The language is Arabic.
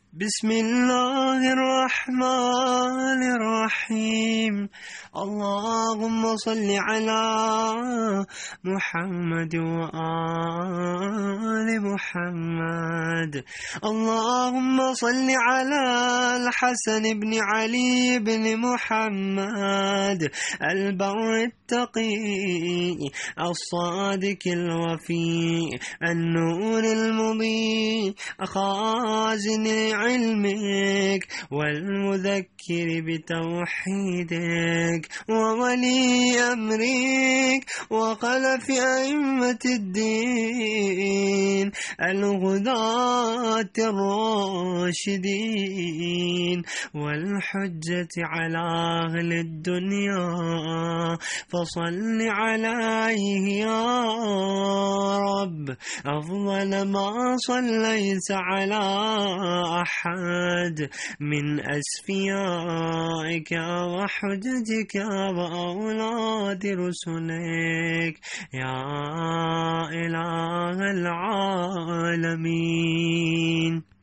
بسم الله الرحمن الرحيم. اللهم صل على محمد وآل محمد. اللهم صل على الحسن بن علي بن محمد البر التقي الصادق الوفي النور المضيء خازن علمك والمذكر بتوحيدك وولي أمرك وخلف أئمة الدين الهداة الراشدين والحجة على أهل الدنيا، فصل عليه يا رب أفضل ما صليت على أحد من أسفيائك وحججك وأولاد رسلك يا إله العالمين.